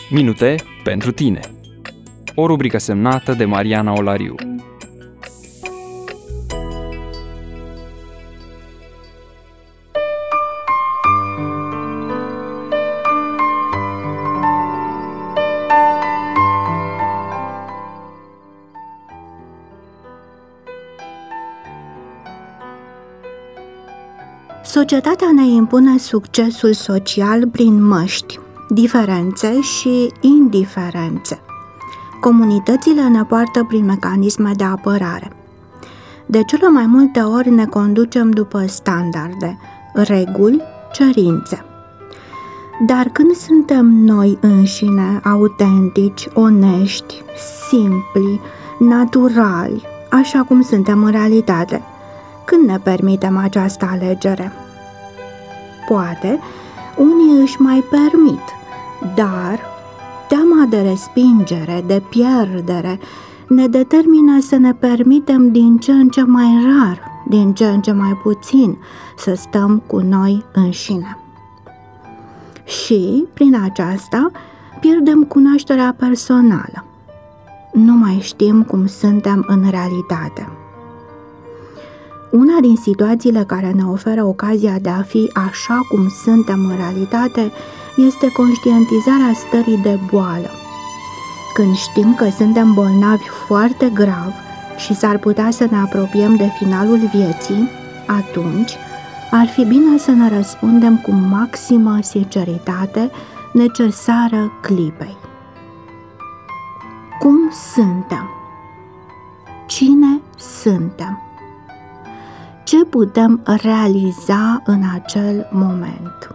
Minute pentru tine. O rubrică semnată de Mariana Olariu. Societatea ne impune succesul social prin măști, diferențe și indiferențe. Comunitățile ne poartă prin mecanisme de apărare. De cele mai multe ori ne conducem după standarde, reguli, cerințe. Dar când suntem noi înșine, autentici, onești, simpli, naturali, așa cum suntem în realitate, când ne permitem această alegere? Poate, unii își mai permit, dar teama de respingere, de pierdere, ne determină să ne permitem din ce în ce mai rar, din ce în ce mai puțin, să stăm cu noi înșine. Și, prin aceasta, pierdem cunoașterea personală. Nu mai știm cum suntem în realitate. Una din situațiile care ne oferă ocazia de a fi așa cum suntem în realitate este conștientizarea stării de boală. Când știm că suntem bolnavi foarte grav și s-ar putea să ne apropiem de finalul vieții, atunci ar fi bine să ne răspundem cu maximă sinceritate necesară clipei. Cum suntem? Cine suntem? Ce putem realiza în acel moment?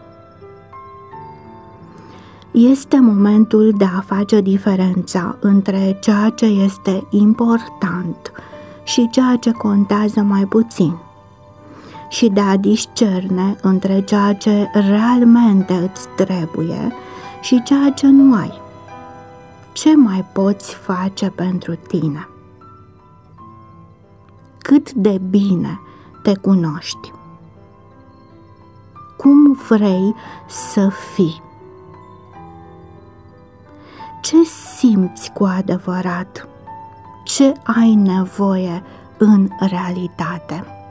Este momentul de a face diferența între ceea ce este important și ceea ce contează mai puțin și de a discerne între ceea ce realmente îți trebuie și ceea ce nu ai. Ce mai poți face pentru tine? Cât de bine te cunoști? Cum vrei să fii? Ce simți cu adevărat? Ce ai nevoie în realitate?